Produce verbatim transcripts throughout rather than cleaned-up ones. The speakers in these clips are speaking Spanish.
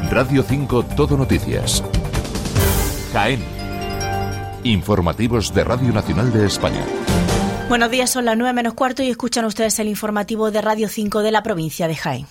Radio cinco Todo Noticias. Jaén. Informativos de Radio Nacional de España. Buenos días, son las nueve menos cuarto y escuchan ustedes el informativo de Radio cinco de la provincia de Jaén.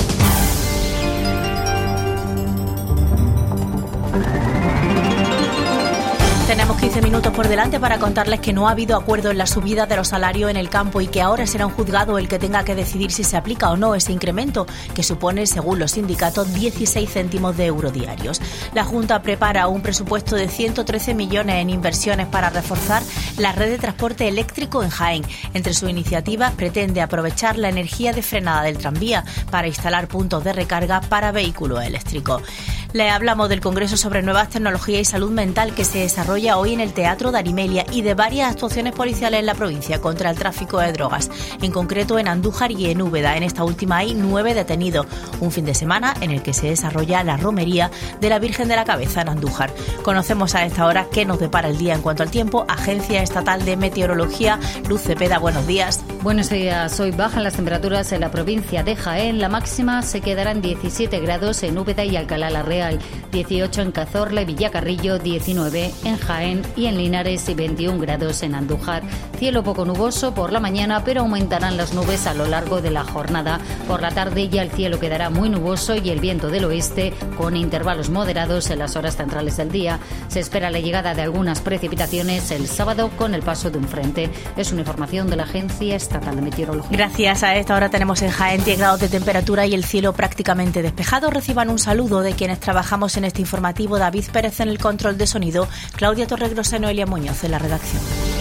Tenemos quince minutos por delante para contarles que no ha habido acuerdo en la subida de los salarios en el campo y que ahora será un juzgado el que tenga que decidir si se aplica o no ese incremento, que supone, según los sindicatos, dieciséis céntimos de euro diarios. La Junta prepara un presupuesto de ciento trece millones en inversiones para reforzar la red de transporte eléctrico en Jaén. Entre sus iniciativas pretende aprovechar la energía de frenada del tranvía para instalar puntos de recarga para vehículos eléctricos. Le hablamos del Congreso sobre Nuevas Tecnologías y Salud Mental que se desarrolla hoy en el Teatro de Arimelia y de varias actuaciones policiales en la provincia contra el tráfico de drogas, en concreto en Andújar y en Úbeda. En esta última hay nueve detenidos. Un fin de semana en el que se desarrolla la romería de la Virgen de la Cabeza en Andújar. Conocemos a esta hora qué nos depara el día en cuanto al tiempo. Agencia Estatal de Meteorología, Luz Cepeda, buenos días. Buenos días. Hoy bajan las temperaturas en la provincia de Jaén. La máxima se quedará en diecisiete grados en Úbeda y Alcalá la Real, dieciocho en Cazorla y Villacarrillo, diecinueve en Jaén y en Linares y veintiún grados en Andújar. Cielo poco nuboso por la mañana, pero aumentarán las nubes a lo largo de la jornada. Por la tarde ya el cielo quedará muy nuboso y el viento del oeste con intervalos moderados en las horas centrales del día. Se espera la llegada de algunas precipitaciones el sábado con el paso de un frente. Es una información de la Agencia Estatal de Meteorología. Gracias. A esta hora tenemos en Jaén diez grados de temperatura y el cielo prácticamente despejado. Reciban un saludo de quienes trabajamos en este informativo: David Pérez en el control de sonido, Claudia Torregrosa y Noelia Muñoz en la redacción.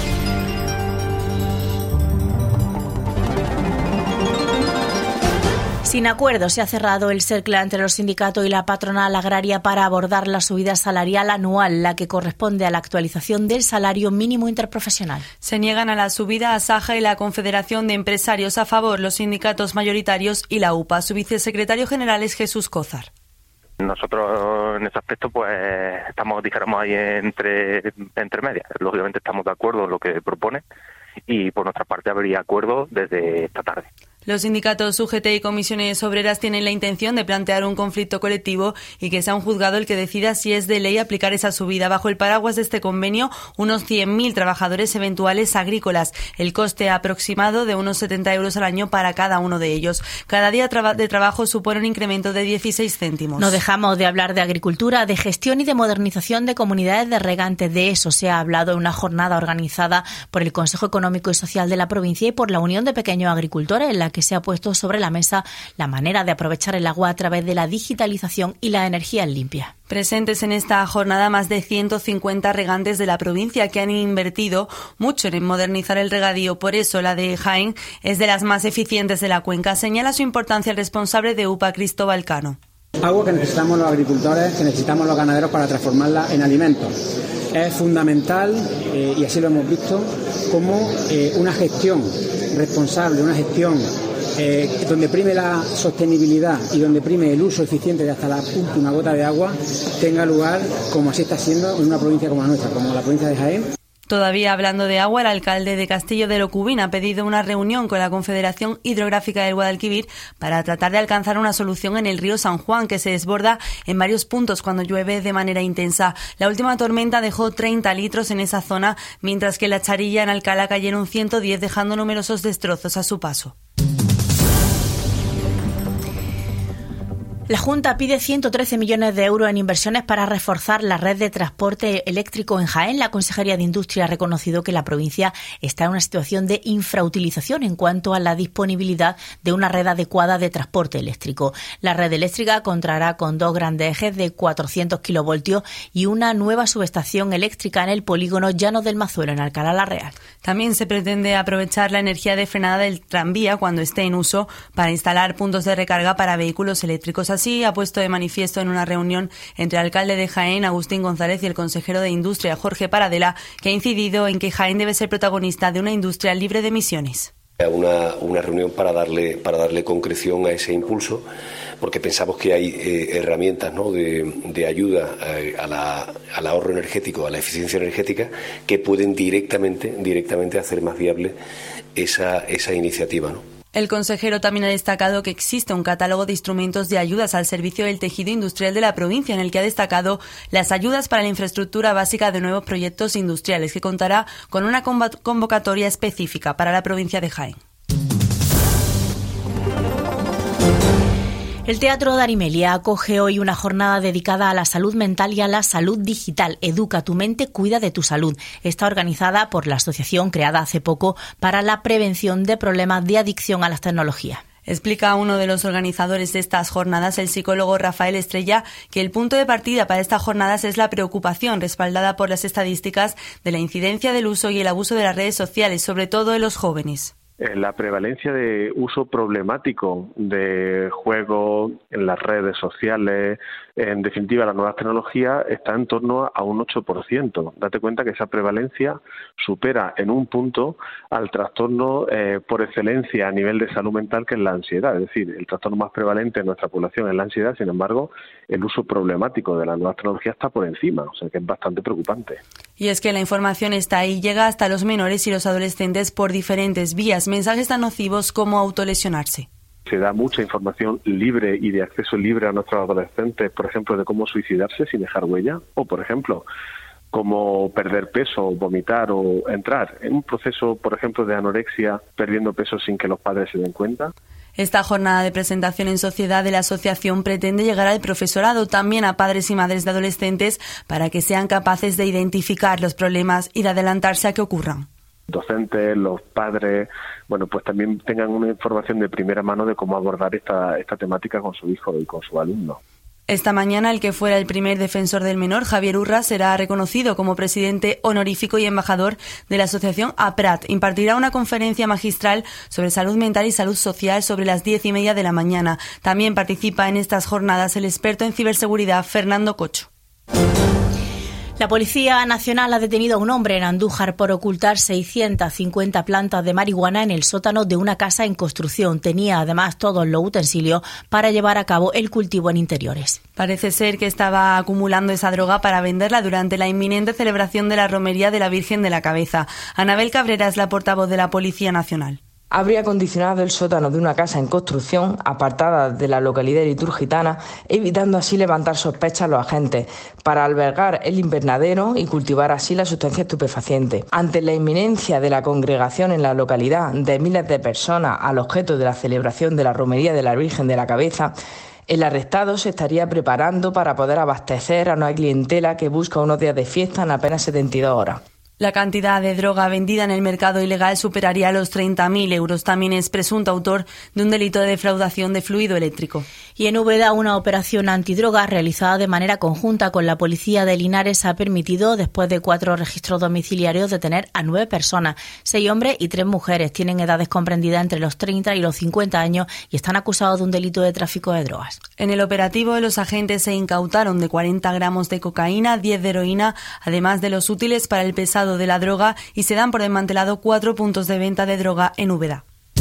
Sin acuerdo se ha cerrado el cercle entre los sindicatos y la patronal agraria para abordar la subida salarial anual, la que corresponde a la actualización del salario mínimo interprofesional. Se niegan a la subida a Saja y la Confederación de Empresarios. A favor los sindicatos mayoritarios y la U P A. Su vicesecretario general es Jesús Cózar. Nosotros en ese aspecto pues estamos, dijéramos, ahí entre, entre medias. Lógicamente estamos de acuerdo en lo que propone y por nuestra parte habría acuerdo desde esta tarde. Los sindicatos U G T y comisiones obreras tienen la intención de plantear un conflicto colectivo y que sea un juzgado el que decida si es de ley aplicar esa subida. Bajo el paraguas de este convenio, unos cien mil trabajadores eventuales agrícolas. El coste aproximado de unos setenta euros al año para cada uno de ellos. Cada día de trabajo supone un incremento de dieciséis céntimos. No dejamos de hablar de agricultura, de gestión y de modernización de comunidades de regantes. De eso se ha hablado en una jornada organizada por el Consejo Económico y Social de la provincia y por la Unión de Pequeños Agricultores, en la que se ha puesto sobre la mesa la manera de aprovechar el agua a través de la digitalización y las energías limpias. Presentes en esta jornada más de ciento cincuenta regantes de la provincia que han invertido mucho en modernizar el regadío. Por eso la de Jaén es de las más eficientes de la cuenca. Señala su importancia el responsable de U P A, Cristóbal Cano. Agua que necesitamos los agricultores, que necesitamos los ganaderos para transformarla en alimentos. Es fundamental, eh, y así lo hemos visto, como eh, una gestión responsable, una gestión eh, donde prime la sostenibilidad y donde prime el uso eficiente de hasta la última gota de agua, tenga lugar como así está siendo en una provincia como la nuestra, como la provincia de Jaén. Todavía hablando de agua, el alcalde de Castillo de Locubín ha pedido una reunión con la Confederación Hidrográfica del Guadalquivir para tratar de alcanzar una solución en el río San Juan, que se desborda en varios puntos cuando llueve de manera intensa. La última tormenta dejó treinta litros en esa zona, mientras que en la Charilla, en Alcalá, cayeron ciento diez, dejando numerosos destrozos a su paso. La Junta pide ciento trece millones de euros en inversiones para reforzar la red de transporte eléctrico en Jaén. La Consejería de Industria ha reconocido que la provincia está en una situación de infrautilización en cuanto a la disponibilidad de una red adecuada de transporte eléctrico. La red eléctrica contará con dos grandes ejes de cuatrocientos kilovoltios y una nueva subestación eléctrica en el polígono Llanos del Mazuelo, en Alcalá la Real. También se pretende aprovechar la energía de frenada del tranvía cuando esté en uso para instalar puntos de recarga para vehículos eléctricos. Así ha puesto de manifiesto en una reunión entre el alcalde de Jaén, Agustín González, y el consejero de Industria, Jorge Paradela, que ha incidido en que Jaén debe ser protagonista de una industria libre de emisiones. Una, una reunión para darle, para darle concreción a ese impulso, porque pensamos que hay eh, herramientas, ¿no?, de, de ayuda eh, a la, al ahorro energético, a la eficiencia energética, que pueden directamente, directamente hacer más viable esa, esa iniciativa, ¿no? El consejero también ha destacado que existe un catálogo de instrumentos de ayudas al servicio del tejido industrial de la provincia, en el que ha destacado las ayudas para la infraestructura básica de nuevos proyectos industriales, que contará con una convocatoria específica para la provincia de Jaén. El Teatro de Arimelia acoge hoy una jornada dedicada a la salud mental y a la salud digital. Educa tu mente, cuida de tu salud. Está organizada por la asociación creada hace poco para la prevención de problemas de adicción a las tecnologías. Explica uno de los organizadores de estas jornadas, el psicólogo Rafael Estrella, que el punto de partida para estas jornadas es la preocupación, respaldada por las estadísticas de la incidencia del uso y el abuso de las redes sociales, sobre todo en los jóvenes. La prevalencia de uso problemático de juegos en las redes sociales, en definitiva las nuevas tecnologías, está en torno a un ocho por ciento. Date cuenta que esa prevalencia supera en un punto al trastorno eh, por excelencia a nivel de salud mental, que es la ansiedad. Es decir, el trastorno más prevalente en nuestra población es la ansiedad. Sin embargo, el uso problemático de las nuevas tecnologías está por encima, o sea que es bastante preocupante. Y es que la información está ahí, llega hasta los menores y los adolescentes por diferentes vías, mensajes tan nocivos como autolesionarse. Se da mucha información libre y de acceso libre a nuestros adolescentes, por ejemplo, de cómo suicidarse sin dejar huella, o por ejemplo, cómo perder peso, vomitar o entrar en un proceso, por ejemplo, de anorexia, perdiendo peso sin que los padres se den cuenta. Esta jornada de presentación en sociedad de la asociación pretende llegar al profesorado, también a padres y madres de adolescentes, para que sean capaces de identificar los problemas y de adelantarse a que ocurran. Docentes, los padres, bueno, pues también tengan una información de primera mano de cómo abordar esta, esta temática con su hijo y con su alumno. Esta mañana, el que fuera el primer defensor del menor, Javier Urra, será reconocido como presidente honorífico y embajador de la asociación APRAT. Impartirá una conferencia magistral sobre salud mental y salud social sobre las diez y media de la mañana. También participa en estas jornadas el experto en ciberseguridad, Fernando Cocho. La Policía Nacional ha detenido a un hombre en Andújar por ocultar seiscientas cincuenta plantas de marihuana en el sótano de una casa en construcción. Tenía además todos los utensilios para llevar a cabo el cultivo en interiores. Parece ser que estaba acumulando esa droga para venderla durante la inminente celebración de la romería de la Virgen de la Cabeza. Anabel Cabrera es la portavoz de la Policía Nacional. Habría acondicionado el sótano de una casa en construcción, apartada de la localidad liturgitana, evitando así levantar sospechas a los agentes, para albergar el invernadero y cultivar así la sustancia estupefaciente. Ante la inminencia de la congregación en la localidad de miles de personas al objeto de la celebración de la romería de la Virgen de la Cabeza, el arrestado se estaría preparando para poder abastecer a una clientela que busca unos días de fiesta en apenas setenta y dos horas. La cantidad de droga vendida en el mercado ilegal superaría los treinta mil euros. También es presunto autor de un delito de defraudación de fluido eléctrico. Y en Úbeda, una operación antidroga realizada de manera conjunta con la policía de Linares ha permitido, después de cuatro registros domiciliarios, detener a nueve personas. Seis hombres y tres mujeres tienen edades comprendidas entre los treinta y los cincuenta años y están acusados de un delito de tráfico de drogas. En el operativo, los agentes se incautaron de cuarenta gramos de cocaína, diez de heroína, además de los útiles para el pesado de la droga, y se dan por desmantelado cuatro puntos de venta de droga en Úbeda.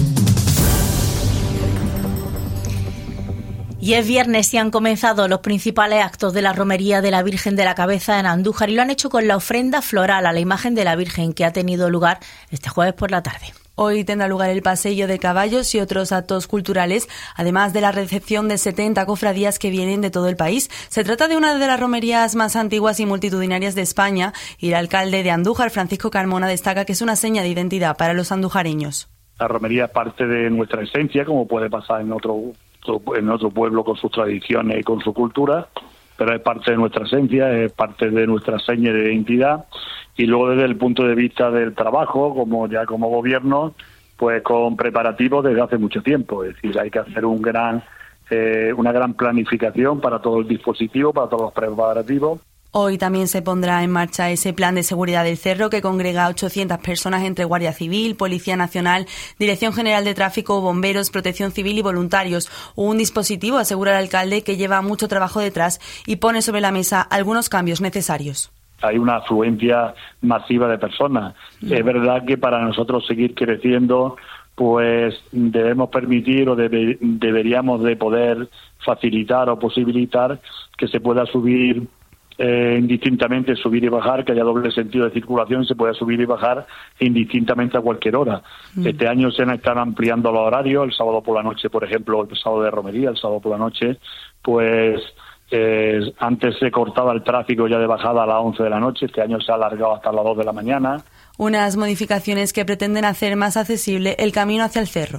Y es viernes y han comenzado los principales actos de la romería de la Virgen de la Cabeza en Andújar, y lo han hecho con la ofrenda floral a la imagen de la Virgen, que ha tenido lugar este jueves por la tarde. Hoy tendrá lugar el paseo de caballos y otros actos culturales, además de la recepción de setenta cofradías que vienen de todo el país. Se trata de una de las romerías más antiguas y multitudinarias de España, y el alcalde de Andújar, Francisco Carmona, destaca que es una seña de identidad para los andujareños. La romería es parte de nuestra esencia, como puede pasar en otro, en otro pueblo con sus tradiciones y con su cultura, pero es parte de nuestra esencia, es parte de nuestra seña de identidad. Y luego, desde el punto de vista del trabajo, como ya como gobierno, pues con preparativos desde hace mucho tiempo. Es decir, hay que hacer un gran, eh, una gran planificación para todo el dispositivo, para todos los preparativos. Hoy también se pondrá en marcha ese plan de seguridad del Cerro, que congrega a ochocientas personas entre Guardia Civil, Policía Nacional, Dirección General de Tráfico, bomberos, Protección Civil y voluntarios. Un dispositivo, asegura el alcalde, que lleva mucho trabajo detrás y pone sobre la mesa algunos cambios necesarios. Hay una afluencia masiva de personas. Mm. Es verdad que para nosotros seguir creciendo, pues debemos permitir o debe, deberíamos de poder facilitar o posibilitar que se pueda subir eh, indistintamente subir y bajar, que haya doble sentido de circulación y se pueda subir y bajar indistintamente a cualquier hora. Mm. Este año se están ampliando los horarios, el sábado por la noche, por ejemplo, el sábado de romería, el sábado por la noche, pues eh, antes se cortaba el tráfico ya de bajada a las once de la noche, este año se ha alargado hasta las dos de la mañana. Unas modificaciones que pretenden hacer más accesible el camino hacia el cerro.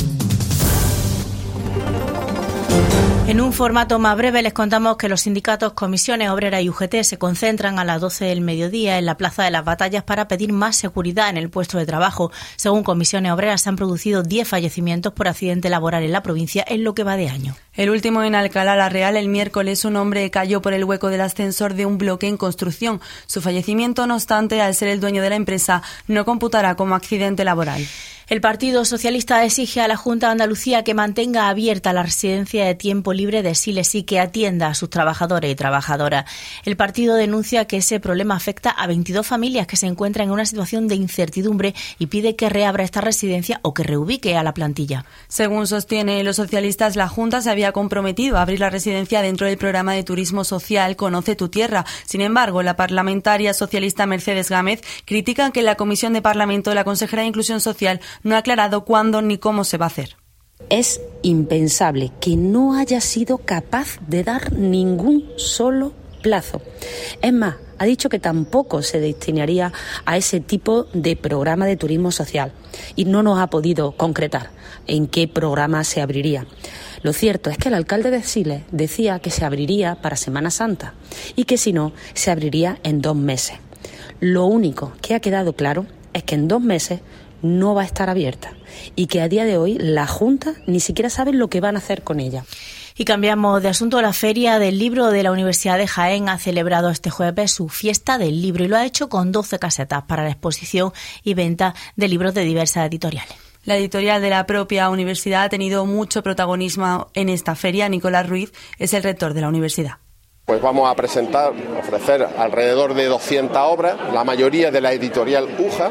En un formato más breve les contamos que los sindicatos Comisiones Obreras y U G T se concentran a las doce del mediodía en la Plaza de las Batallas para pedir más seguridad en el puesto de trabajo. Según Comisiones Obreras, se han producido diez fallecimientos por accidente laboral en la provincia en lo que va de año. El último en Alcalá la Real, el miércoles, un hombre cayó por el hueco del ascensor de un bloque en construcción. Su fallecimiento, no obstante, al ser el dueño de la empresa, no computará como accidente laboral. El Partido Socialista exige a la Junta de Andalucía que mantenga abierta la residencia de tiempo libre de Siles y que atienda a sus trabajadores y trabajadoras. El partido denuncia que ese problema afecta a veintidós familias que se encuentran en una situación de incertidumbre y pide que reabra esta residencia o que reubique a la plantilla. Según sostiene los socialistas, la Junta se había comprometido a abrir la residencia dentro del programa de turismo social Conoce tu Tierra. Sin embargo, la parlamentaria socialista Mercedes Gámez critica que la Comisión de Parlamento de la consejera de Inclusión Social no ha aclarado cuándo ni cómo se va a hacer. Es impensable que no haya sido capaz de dar ningún solo plazo. Es más, ha dicho que tampoco se destinaría a ese tipo de programa de turismo social y no nos ha podido concretar en qué programa se abriría. Lo cierto es que el alcalde de Siles decía que se abriría para Semana Santa y que si no, se abriría en dos meses. Lo único que ha quedado claro es que en dos meses no va a estar abierta y que a día de hoy la Junta ni siquiera sabe lo que van a hacer con ella. Y cambiamos de asunto. La Feria del Libro de la Universidad de Jaén ha celebrado este jueves su fiesta del libro y lo ha hecho con doce casetas para la exposición y venta de libros de diversas editoriales. La editorial de la propia universidad ha tenido mucho protagonismo en esta feria. Nicolás Ruiz es el rector de la universidad. Pues vamos a presentar, ofrecer alrededor de doscientas obras, la mayoría de la editorial U J A.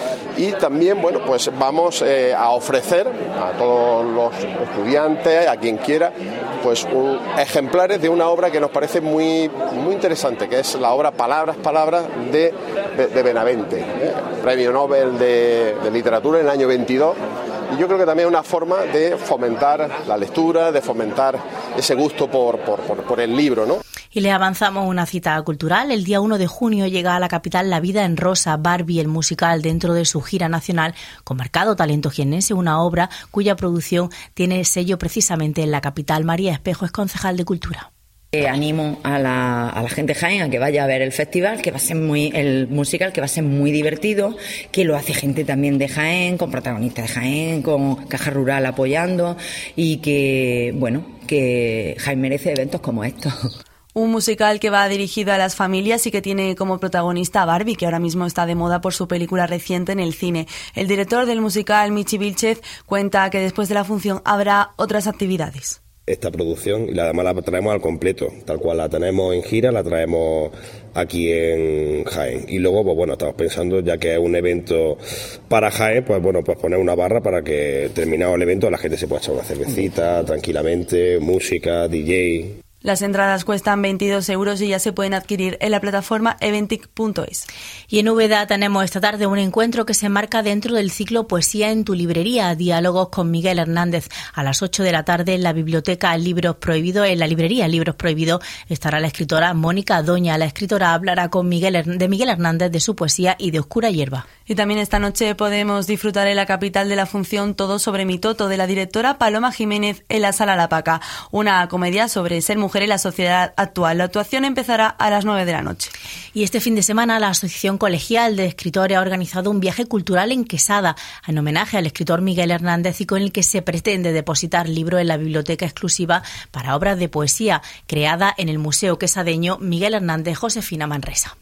Y también, bueno, pues vamos eh, a ofrecer a todos los estudiantes, a quien quiera, pues un, ejemplares de una obra que nos parece muy, muy interesante, que es la obra Palabras, Palabras de, de, de Benavente, ¿eh? Premio Nobel de, de Literatura en el año veintidós. Y yo creo que también es una forma de fomentar la lectura, de fomentar ese gusto por, por, por, por el libro, ¿no? Y le avanzamos una cita cultural. El día uno de junio llega a la capital La Vida en Rosa, Barbie, el musical, dentro de su gira nacional con marcado talento jiennense, una obra cuya producción tiene sello precisamente en la capital. María Espejo es concejal de Cultura. Eh, animo a la, a la gente de Jaén a que vaya a ver el festival, que va a ser muy, el musical, que va a ser muy divertido, que lo hace gente también de Jaén, con protagonistas de Jaén, con Caja Rural apoyando, y que, bueno, que Jaén merece eventos como estos. Un musical que va dirigido a las familias y que tiene como protagonista a Barbie, que ahora mismo está de moda por su película reciente en el cine. El director del musical, Michi Vilchez, cuenta que después de la función habrá otras actividades. Esta producción, y además la traemos al completo, tal cual la tenemos en gira, la traemos aquí en Jaén. Y luego, pues bueno, estamos pensando, ya que es un evento para Jaén, pues bueno, pues poner una barra para que terminado el evento la gente se pueda echar una cervecita tranquilamente, música, D J. Las entradas cuestan veintidós euros y ya se pueden adquirir en la plataforma eventic punto es. Y en Úbeda tenemos esta tarde un encuentro que se enmarca dentro del ciclo Poesía en tu librería, diálogos con Miguel Hernández. A las ocho de la tarde en la biblioteca Libros Prohibidos, en la librería Libros Prohibidos, estará la escritora Mónica Doña. La escritora hablará con Miguel, de Miguel Hernández, de su poesía y de Oscura Hierba. Y también esta noche podemos disfrutar en la capital de la función Todo sobre mi Toto, de la directora Paloma Jiménez, en la Sala La Paca, una comedia sobre ser mujer en la sociedad actual. La actuación empezará a las nueve de la noche. Y este fin de semana la Asociación Colegial de Escritores ha organizado un viaje cultural en Quesada en homenaje al escritor Miguel Hernández y con el que se pretende depositar libros en la biblioteca exclusiva para obras de poesía creada en el Museo Quesadeño Miguel Hernández Josefina Manresa.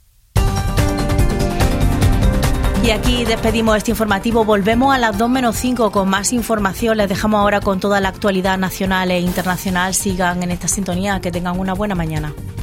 Y aquí despedimos este informativo. Volvemos a las dos menos cinco con más información. Les dejamos ahora con toda la actualidad nacional e internacional. Sigan en esta sintonía. Que tengan una buena mañana.